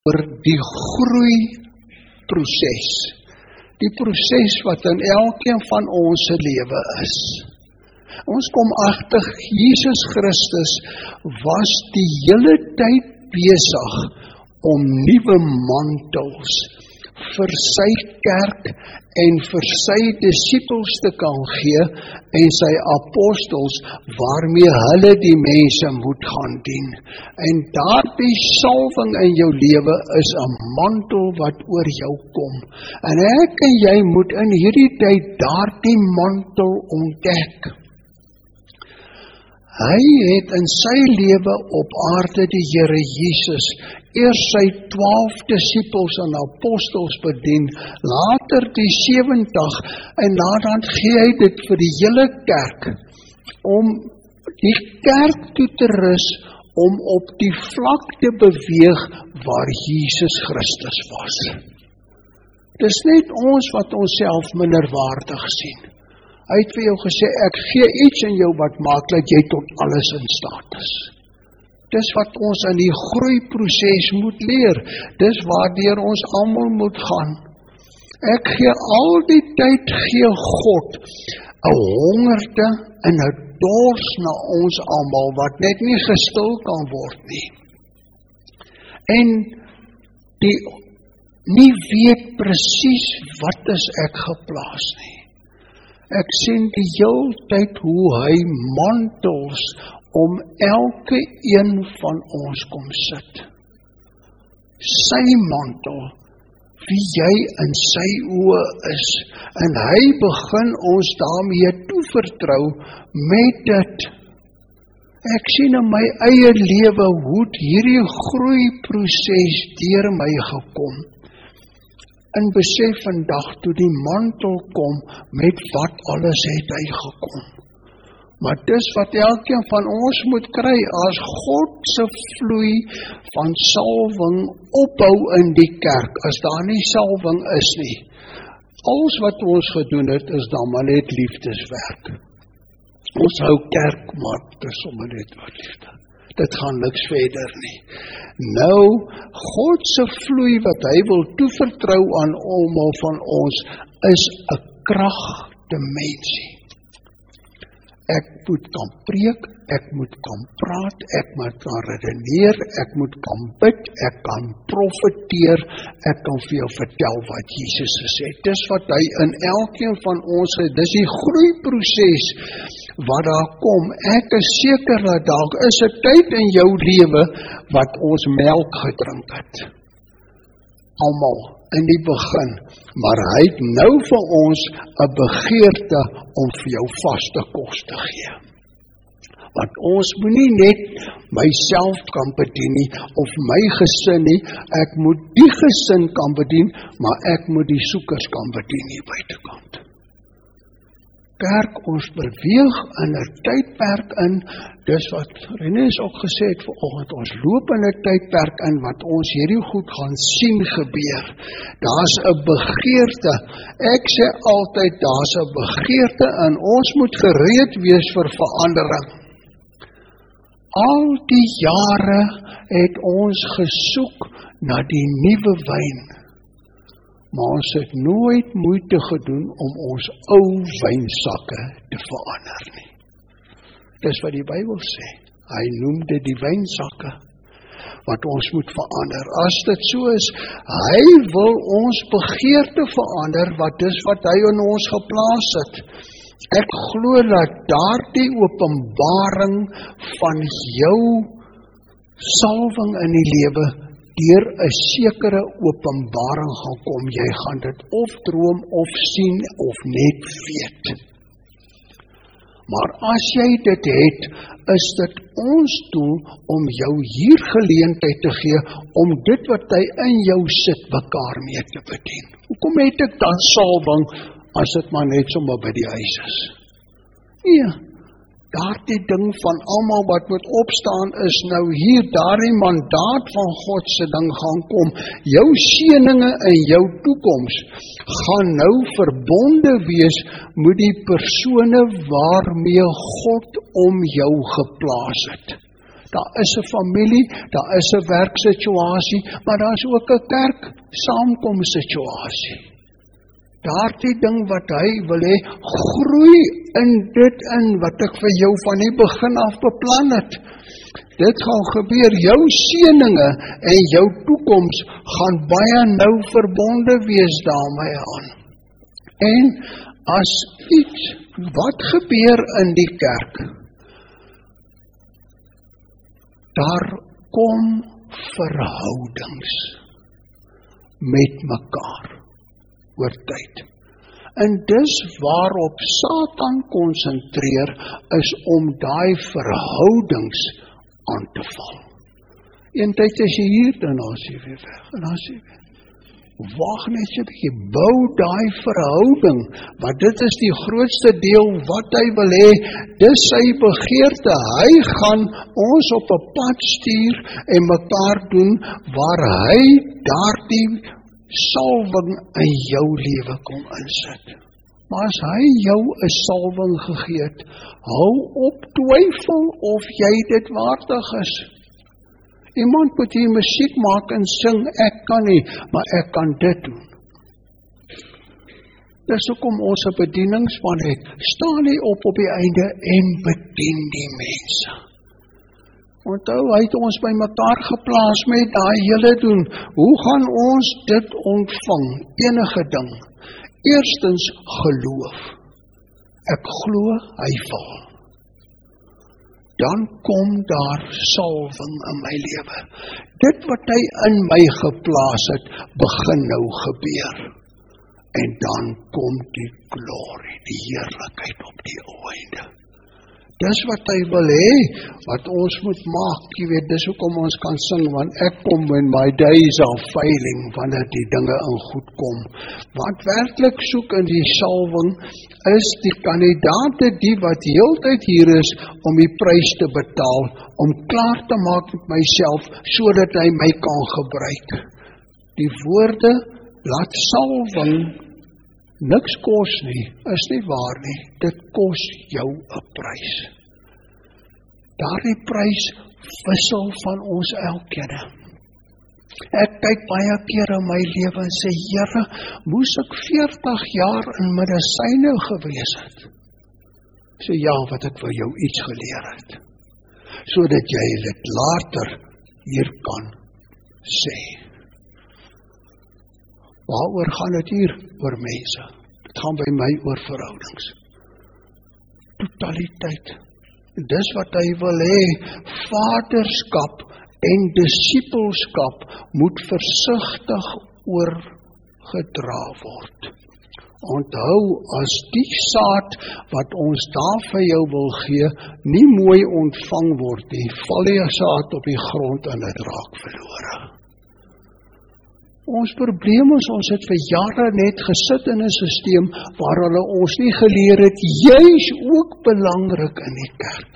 oor die groeiproses. Die proses wat in elkeen van ons se lewe is. Ons kom agter, Jesus Christus was die hele tyd besig om nuwe mantels vir sy kerk en vir sy disippels te kan gee en sy apostels waarmee hulle die mense moet gaan dien. En daardie salwing in jou lewe is 'n mantel wat oor jou kom. En ek en jy moet in hierdie tyd daardie mantel ontdek. Hy het in sy lewe op aarde die Here Jesus eers sy 12 disippels en apostels bedien, later die 70 en dan gee hy dit vir die hele kerk, om die kerk toe te rus, om op die vlak te beweeg waar Jesus Christus was. Dis net ons wat onsself minderwaardig sien. Hy het vir jou gesê, ek gee iets in jou wat maak dat jy tot alles in staat is. Dis wat ons in die groeiproses moet leer. Dis waardeur ons almal moet gaan. Ek gee al die tyd, gee God 'n hongerte en 'n dors na ons almal, wat net nie gestil kan word nie. En die nie weet presies wat is ek geplaas nie. Ek sien die hele tyd hoe hy mantels om elke een van ons kom sit. Sy mantel, wie jy in sy oë is, en hy begin ons daarmee toevertrou met dit. Ek sien in my eie lewe hoe hierdie groeiproses deur my gekom. En besef vandag toe die mantel kom, met wat alles het hy gekom. Maar dis wat elkeen van ons moet kry, as God se vloei van salwing ophou in die kerk, as daar nie salwing is nie. Alles wat ons gedoen het, is dan maar net liefdeswerk. Ons hou kerk, maar dis sommer net wat liefde. Dit gaan niks verder nie. Nou, God se vloei wat hy wil toevertrou aan almal van ons, is 'n kragdimensie. Ek moet kan preek, ek moet kan praat, ek moet kan redeneer, ek moet kan bid, ek kan profeteer, ek kan vir jou vertel wat Jesus gesê het. Dis wat hy in elkeen van ons het, dis die groeiproses wat daar kom. Ek is seker dat daar is 'n tyd in jou lewe wat ons melk gedrink het. Almal in die begin, maar hy het nou vir ons 'n begeerte om vir jou vaste kos te gee. Want ons moet nie net myself kan bedien nie, of my gesin nie, ek moet die gesin kan bedien, maar ek moet die soekers kan bedien hier buitekant. Kerk, ons beweeg in 'n tydperk in, dis wat Renus ook gesê het vanoggend, ons loop in 'n tydperk in, wat ons hierdie goed gaan sien gebeur. Daar's 'n begeerte, ek sê altyd, daar's 'n begeerte en ons moet gereed wees vir verandering. Al die jare het ons gesoek na die nuwe wyn, maar ons het nooit moeite gedoen om ons ou wynsakke te verander nie. Dis wat die Bybel sê. Hy noem dit die wynsakke wat ons moet verander. As dit so is, hy wil ons begeerte verander, wat hy in ons geplaas het. Ek glo dat daardie openbaring van jou salwing in die lewe deur 'n sekere openbaring gaan kom. Jy gaan dit of droom of sien of net weet. Maar as jy dit het, is dit ons doel om jou hier geleentheid te gee om dit wat hy in jou sit mekaar mee te bedien. Hoekom het ek dan salwing as dit maar net sommer by die huis is? Nee, daardie ding van almal wat moet opstaan is nou hier, daardie mandaat van God se ding gaan kom. Jou seëninge in jou toekoms gaan nou verbonde wees met die persone waarmee God om jou geplaas het. Daar is 'n familie, daar is 'n werksituasie, maar daar is ook 'n kerk saamkomsituasie. Daardie ding wat hy wil hê, groei in dit in wat ek vir jou van die begin af beplan het. Dit gaan gebeur, jou seëninge en jou toekoms gaan baie nou verbonde wees daarmee aan. En as iets, wat gebeur in die kerk? Daar kom verhoudings met mekaar oor tyd. En dis waarop Satan konsentreer, is om daai verhoudings aan te val. Een tyd is jy hier, dan is jy weer weg, en dan is jy weer. Wag net so 'n bietjie, bou daai verhouding, want dit is die grootste deel wat hy wil hê, dis sy begeerte. Hy gaan ons op 'n pad stuur en mekaar doen, waar hy daardie salwing in jou lewe kom insit. Maar as hy jou 'n salwing gegee het, hou op twyfel of jy dit waardig is. Iemand moet hier musiek maak en sing, ek kan nie, maar ek kan dit doen. Dis hoekom ons 'n bedieningsman het. Staan nie op die einde en bedien die mense. Onthou, hy het ons by mekaar geplaas met daai hele doen. Hoe gaan ons dit ontvang? Enige ding. Eerstens geloof. Ek glo hy val. Dan kom daar salwing in my lewe. Dit wat hy in my geplaas het, begin nou gebeur. En dan kom die glorie, die heerlikheid op die einde. Dis wat hy wil hê, wat ons moet maak, jy weet, dis hoekom ons kan sing, want ek kom in my days of failing, wanneer die dinge in goed kom. Wat werklik soek in die salwing, is die kandidaate, die wat heeltyd hier is, om die prys te betaal, om klaar te maak met myself, sodat hy my kan gebruik. Die woorde, laat salwing niks kos nie, is nie waar nie, dit kos jou 'n prys. Daardie prys wissel van ons elkeen. Ek kyk baie keer in my lewe en sê, Here, moes ek 40 jaar in medisyne gewees het? Sê ja, wat ek vir jou iets geleer het, sodat jy dit later hier kan sê. Waaroor gaan dit hier? Oor mense. Dit gaan by my oor verhoudings. Totaliteit. Dis wat hy wil hê. Vaderskap en disipelskap moet versigtig oorgedra word. Onthou, as die saad wat ons daar vir jou wil gee, nie mooi ontvang word nie, val die saad op die grond en dit raak verlore. Ons probleem is, ons het vir jare net gesit in 'n stelsel waar hulle ons nie geleer het, jy is ook belangrik in die kerk.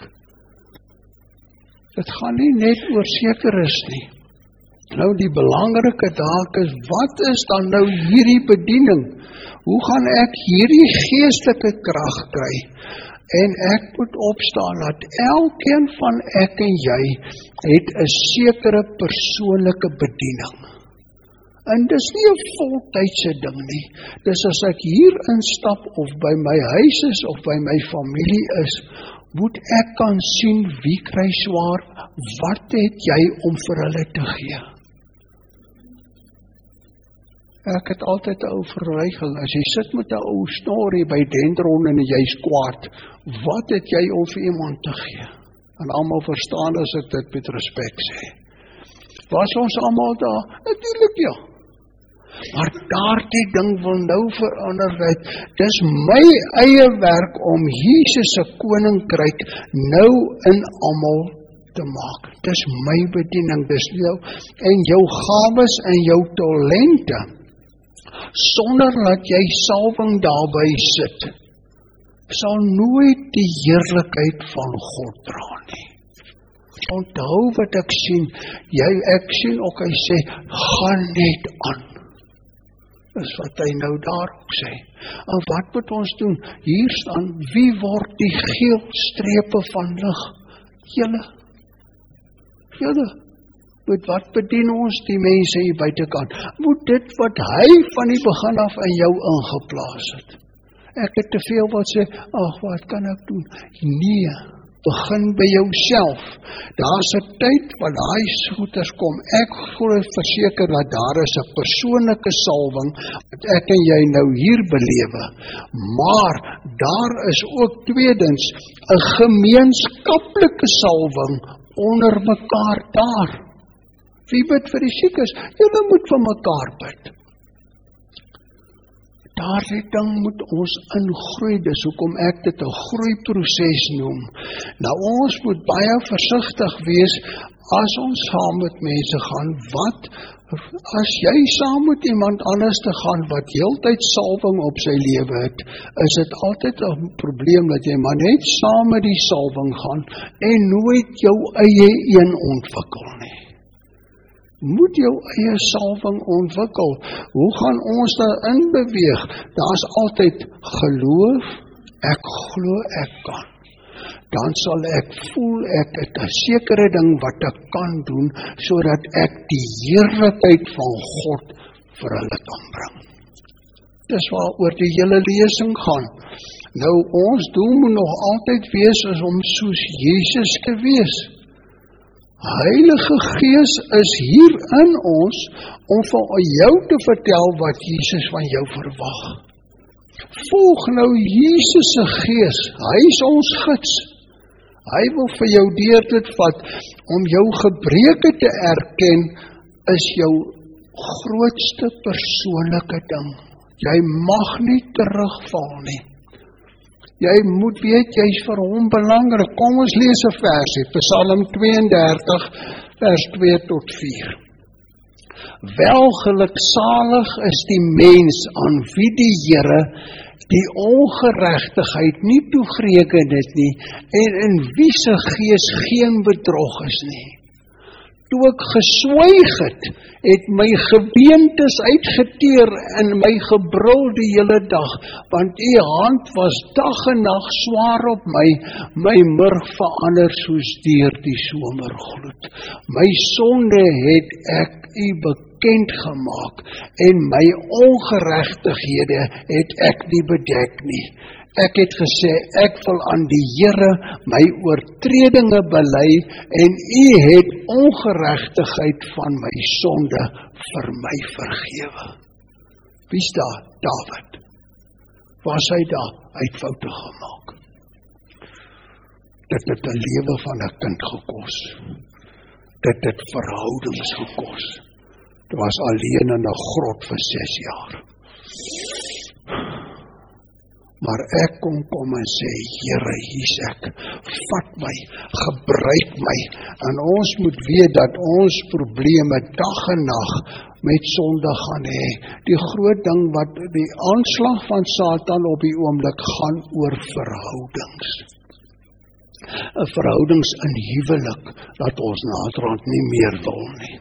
Dit gaan nie net oor sekeres nie. Nou die belangrike taak is, wat is dan nou hierdie bediening? Hoe gaan ek hierdie geestelike krag kry? En ek moet opstaan, dat elkeen van ek en jy het 'n sekere persoonlike bediening. En dis nie 'n voltydse ding nie. Dis as ek hier instap of by my huis is of by my familie is, moet ek kan sien wie kry swaar, wat het jy om vir hulle te gee? Ek het altyd 'n ou verwyging, as jy sit met 'n ou storie by Dendron en jy's kwaad, wat het jy om vir iemand te gee? En almal verstaan as ek dit met respek sê. Was ons almal daar? Natuurlik ja. Maar daardie ding wil nou verander word. Dis my eie werk om Jesus se koninkryk nou in almal te maak. Dis my bediening, dis jou en jou gawes en jou talente. Sonder dat jy salwing daarby sit, sal nooit die heerlikheid van God dra nie. Onthou wat ek sien, ek sien ook hy sê, gaan net aan. Dis wat hy nou daarop sê. En wat moet ons doen? Hier staan, wie word die geel strepe van lig? Julle. Julle, met wat bedien ons die mense hier buitekant? Moet dit wat hy van die begin af in jou ingeplaas het. Ek het te veel wat sê, ag, wat kan ek doen? Nee, begin by jouself. Daar's 'n tyd wat daai goeters kom. Ek glo verseker dat daar is 'n persoonlike salwing wat ek en jy nou hier belewe. Maar daar is ook tweedens 'n gemeenskaplike salwing onder mekaar daar. Wie bid vir die siekes? Julle moet vir mekaar bid. Daardie ding moet ons ingroei, dis hoekom ek dit 'n groeiproses noem. Nou ons moet baie versigtig wees as ons saam met mense gaan. Wat as jy saam met iemand anders te gaan wat heeltyd salwing op sy lewe het, is dit altyd 'n probleem dat jy maar net saam met die salwing gaan en nooit jou eie een ontwikkel nie. Moet jou eie salwing ontwikkel. Hoe gaan ons daarin beweeg? Daar's altyd geloof, ek glo ek kan. Dan sal ek voel ek het 'n sekere ding wat ek kan doen, sodat ek die heerlikheid van God vir hulle kan bring. Dis waaroor die hele lesing gaan. Nou ons doel moet nog altyd wees is om soos Jesus te wees. Heilige Gees is hier in ons om vir jou te vertel wat Jesus van jou verwag. Volg nou Jesus se Gees, hy is ons gids. Hy wil vir jou deur dit vat, om jou gebreke te erken, is jou grootste persoonlike ding. Jy mag nie terugval nie. Jy moet weet, jy is vir hom belangrik. Kom ons lees 'n versie, Psalm 32, vers 2 tot 4. Welgeluksalig is die mens aan wie die Here die ongeregtigheid nie toegereken het nie, en in wie se gees geen bedrog is nie. Toe ek geswyg het my gebeentes uitgeteer en my gebrul die hele dag, want u hand was dag en nag swaar op my murg verander soos deur die somergloed. My sonde het ek u bekend gemaak, en my ongeregtighede het ek nie bedek nie. Ek het gesê, ek wil aan die Here my oortredinge bely, en u het ongeregtigheid van my sonde vir my vergewe. Wie's daar? Dawid. Was hy daar? Hy het foute gemaak. Dit het 'n lewe van 'n kind gekos. Dit het verhoudings gekos. Dit was alleen in 'n grot vir 6 jaar. Maar ek kon kom en sê, Here, hier's ek, vat my, gebruik my, en ons moet weet dat ons probleme dag en nag met sonde gaan hê. Die groot ding wat die aanslag van Satan op die oomblik gaan oor verhoudings. 'n Verhoudings in huwelik, dat ons naderhand nie meer wil nie.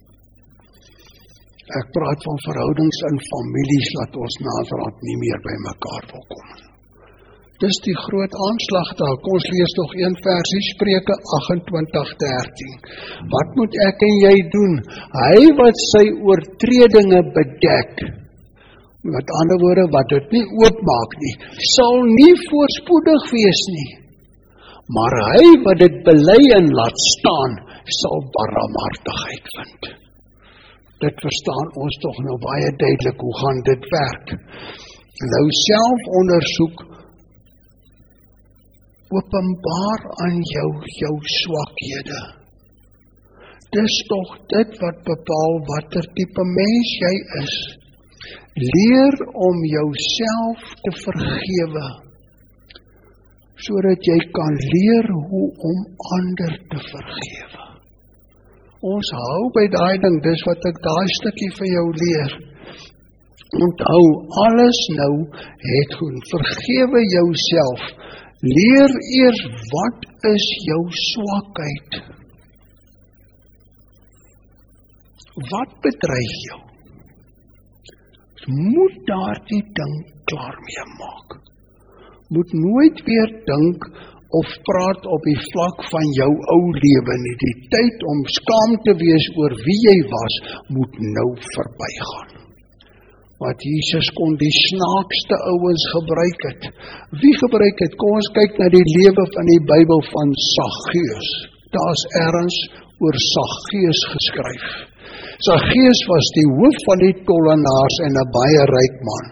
Ek praat van verhoudings in families, dat ons naderhand nie meer by mekaar wil kom. Dis die groot aanslag daar. Kom ons lees nog een versie, Spreuke 28:13. Wat moet ek en jy doen? Hy wat sy oortredinge bedek, met ander woorde, wat dit nie oopmaak nie, sal nie voorspoedig wees nie. Maar hy wat dit bely en laat staan, sal barmhartigheid vind. Dit verstaan ons tog nou baie duidelik, hoe gaan dit werk? Nou selfondersoek, openbaar aan jou swakhede. Dis tog dit wat bepaal watter tipe mens jy is. Leer om jouself te vergewe, sodat jy kan leer hoe om ander te vergewe. Ons hou by daai ding, dis wat ek daai stukkie vir jou leer. Onthou, alles nou het goed. Vergewe jouself. Leer eers wat is jou swakheid. Wat bedreig jou? Moet daardie ding klaar mee maak. Moet nooit weer dink of praat op die vlak van jou ou lewe nie. Die tyd om skaam te wees oor wie jy was, moet nou verbygaan. Wat Jesus kon die snaakste ouens gebruik het. Wie gebruik het? Kom ons kyk na die lewe van die Bybel van Saggeus. Daar's ergens oor Saggeus geskryf. Saggeus was die hoof van die tollenaars en 'n baie ryk man.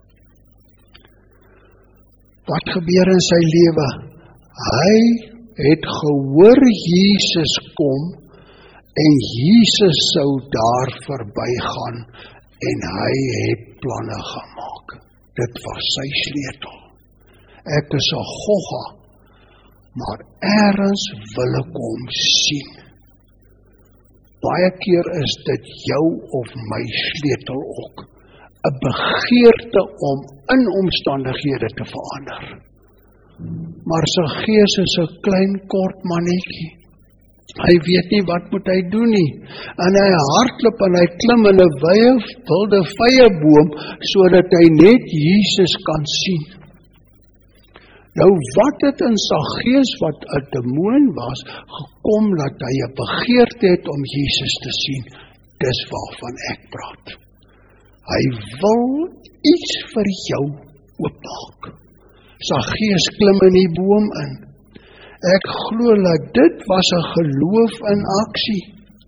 Wat gebeur in sy lewe? Hy het gehoor Jesus kom en Jesus sou daar verbygaan en hy het planne gemaak. Dit was sy sleutel. Ek is 'n gogga, maar ergens wil ek hom sien. Baie keer is dit jou of my sleutel ook. 'n Begeerte om in omstandighede te verander. Maar Saggeus is 'n klein kort mannetjie. Hy weet nie wat moet hy doen nie. En hy hardloop en hy klim in 'n wye wilde vyeboom sodat hy net Jesus kan sien. Nou wat het in Saggeus wat 'n demoon was, gekom dat hy 'n begeerte het om Jesus te sien. Dis waarvan ek praat. Hy wil iets vir jou oopmaak. Saggeus klim in die boom in. Ek glo dat dit was 'n geloof in aksie.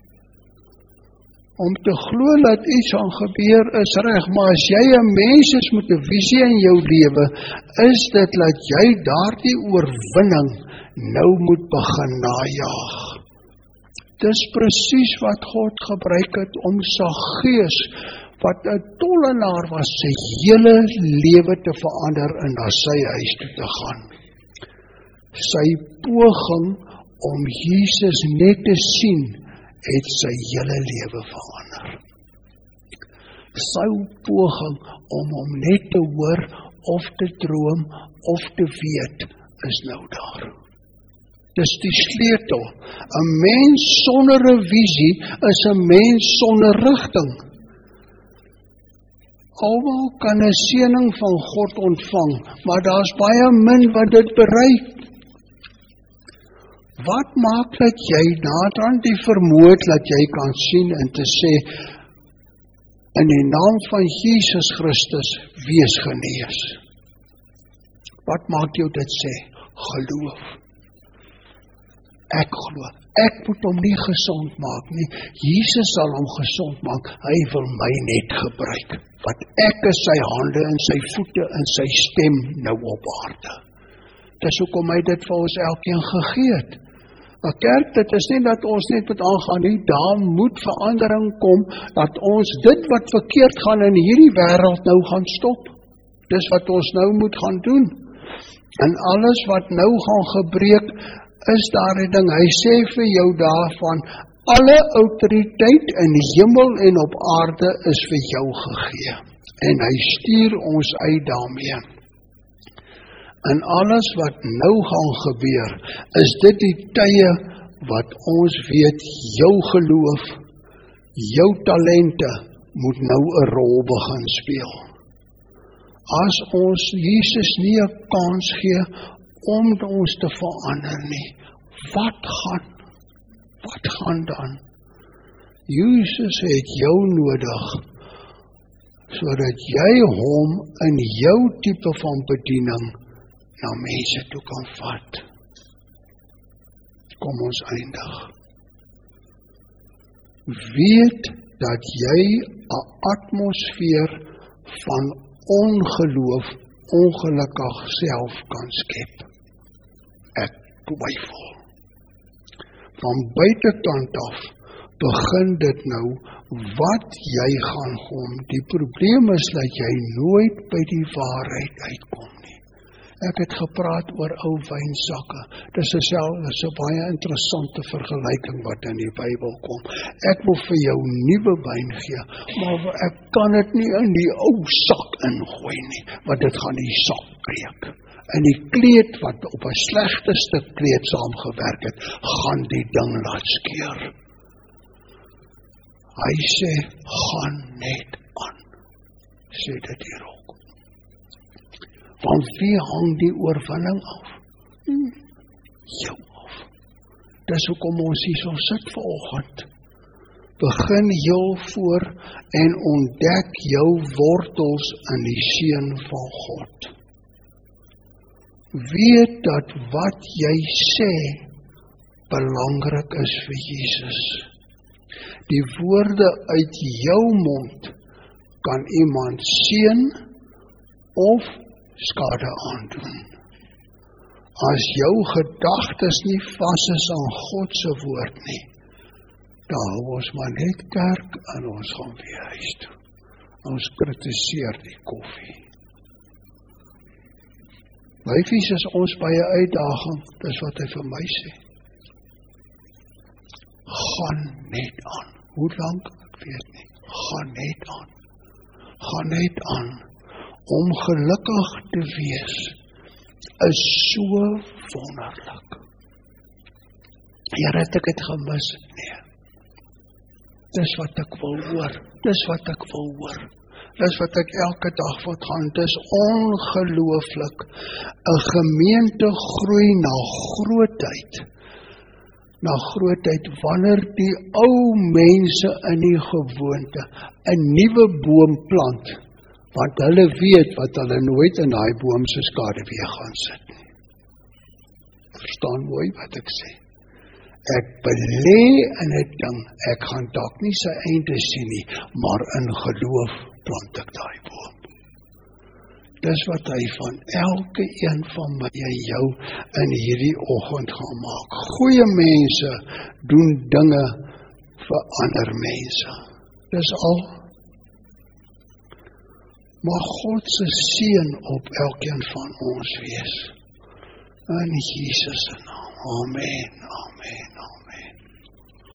Om te glo dat iets gaan gebeur is reg, maar as jy 'n mens is met 'n visie in jou lewe, is dit dat jy daardie oorwinning nou moet begin najag. Dis presies wat God gebruik het om Saggeus, wat 'n tollenaar was, sy hele lewe te verander en na sy huis toe te gaan. Sy poging om Jesus net te sien, het sy hele lewe verander. Sy poging om hom net te hoor, of te droom, of te weet, is nou daar. Dis die sleutel. 'n Mens sonder 'n visie is 'n mens sonder rigting. Almal kan 'n seëning van God ontvang, maar daar's baie min wat dit bereik. Wat maak dat jy naderhand die vermoë het dat jy kan sien en te sê, in die naam van Jesus Christus, wees genees? Wat maak jou dit sê? Geloof. Ek glo. Ek moet hom nie gesond maak nie. Jesus sal hom gesond maak. Hy wil my net gebruik. Wat ek is sy hande en sy voete en sy stem nou op aarde. Dis hoekom hy dit vir ons elkeen gegee het. Maar kerk, dit is nie dat ons net moet aangaan nie. Daar moet verandering kom, dat ons dit wat verkeerd gaan in hierdie wêreld nou gaan stop. Dis wat ons nou moet gaan doen. En alles wat nou gaan gebreek, is daar 'n ding. Hy sê vir jou daarvan, alle autoriteit in die hemel en op aarde is vir jou gegee. En hy stuur ons uit daarmee. En alles wat nou gaan gebeur, is dit die tye wat ons weet, jou geloof, jou talente, moet nou 'n rol begin speel. As ons Jesus nie 'n kans gee, om ons te verander nie, wat gaan dan? Jesus het jou nodig, sodat jy hom in jou tipe van bediening na mense toe kan vat. Kom ons eindig. Weet dat jy 'n atmosfeer van ongeloof ongelukkig self kan skep. Ek twyfel. Van buitekant af begin dit nou, wat jy gaan kom. Die probleem is dat jy nooit by die waarheid uitkom nie. Ek het gepraat oor ou wynsakke. Dis 'n baie interessante vergelyking wat in die Bybel kom. Ek wil vir jou nuwe wyn gee, maar ek kan dit nie in die ou sak ingooi nie, want dit gaan die sak breek. En die kleed wat op 'n slegte stuk kleed saamgewerk het, gaan die ding laat skeur. Hy sê, gaan net aan, sê dit hier ook. Van wie hang die oorwinning af? jou af. Dis hoekom ons hier so sit vanoggend. Begin heel voor en ontdek jou wortels in die seun van God. Weet dat wat jy sê belangrik is vir Jesus. Die woorde uit jou mond kan iemand seën of skade aandoen. As jou gedagtes nie vas is aan God se woord nie, dan hou ons maar net kerk en ons gaan weer huis toe. Ons kritiseer die koffie. Wyfies is ons by 'n uitdaging, dis wat hy vir my sê. Gaan net aan. Hoe lank? Ek weet nie. Gaan net aan. Gaan net aan. Om gelukkig te wees is so wonderlik. Here, het ek het gemis? Nee. Dis wat ek wil hoor. Dis wat ek wil hoor. Dis wat ek elke dag wil gaan. Dis ongelooflik. 'n Gemeente groei na grootheid. Na grootheid wanneer die ou mense in die gewoonte 'n nuwe boom plant, want hulle weet wat hulle nooit in daai boom se skaduwee gaan sit nie. Verstaan mooi wat ek sê. Ek belê in 'n ding, ek gaan dalk nie sy einde sien nie, maar in geloof plant ek daai boom. Dis wat hy van elke een van my en jou in hierdie oggend gaan maak. Goeie mense doen dinge vir ander mense. Dis al. Mag God se seën op elkeen van ons wees. In Jesus se naam. Amen. Amen. Amen.